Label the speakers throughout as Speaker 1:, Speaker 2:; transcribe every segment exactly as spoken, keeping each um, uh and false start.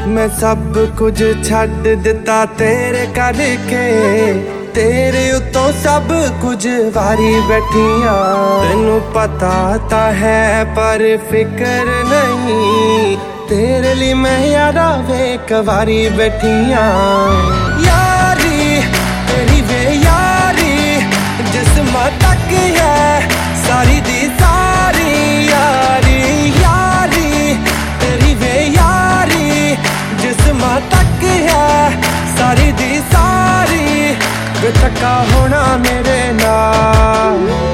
Speaker 1: मैं सब कुछ छड्ड दिता तेरे करके, तेरे उतों सब कुछ वारी बैठियां। तेनू पता ता है पर फिक्र नहीं, तेरे लिए मैं यारा वेक वारी बैठियां। यारी तेरी वे यारी जिस्म तक है सारी दी सारी यारी। यारी तेरी वे यारी जिस्म तक है सारी दी सारी। वे थका होना मेरे नाल,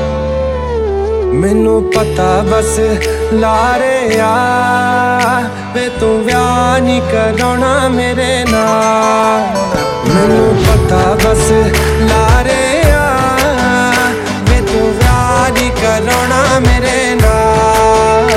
Speaker 1: मैनू पता बस लारे आ। वे तू व्याह नहीं कराना मेरे नाल, मैनू पता बस लारे आ। वे तू व्याह नहीं कराना मेरे नाल।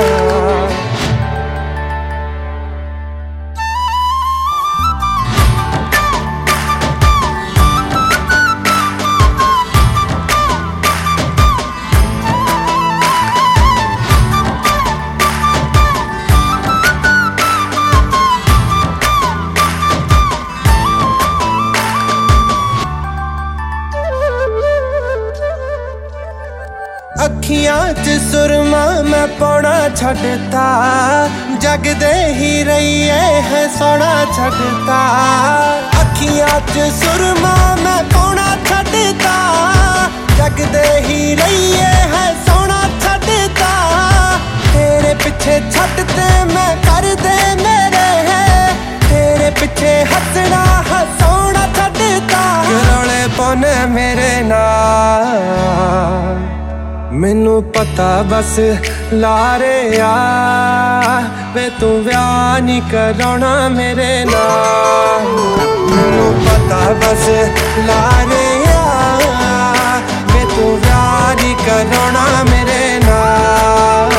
Speaker 1: अखियां च सुरमा मैं पौना छड्डता, जगदे ही रहिए है सोना छड्डता। अखियां च सुरमा मैं पौना छड्डता, जगदे ही रहिए है सोना छड्डता। तेरे पिछे छड्डते मैं कर दे मेरे है, तेरे पिछे हसना हसौना छड्डता। रौले पौने मेरे नाल, मैनू पता बस लारे आ। वे तू व्याह नहीं कराना मेरे नाल, मैनू पता बस लारे आ। वे तू व्याह नहीं कराना मेरे नाल।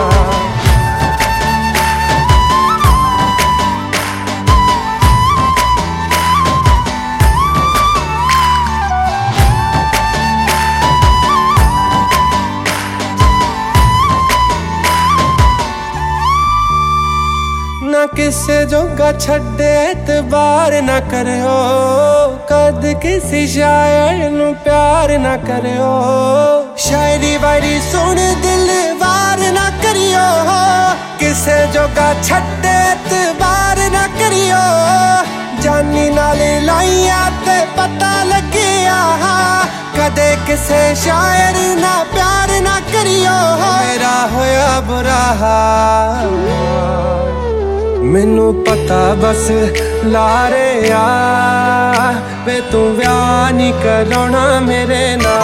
Speaker 1: ना किसे जोगा छड्डे एतबार ना करियो, कद किसी शायर नू प्यार ना करियो। शायरी वायरी सुन दिल वार ना करियो, किसे जोगा छड्डे एतबार ना करियो। जानी नाल लाइया ते पता लगिया, कदे किसे शायर ना प्यार ना करियो। मेरा होया बुरा हाल, मैनू पता बस लारे आ। वे तू व्याह नहीं कराना मेरे नाल।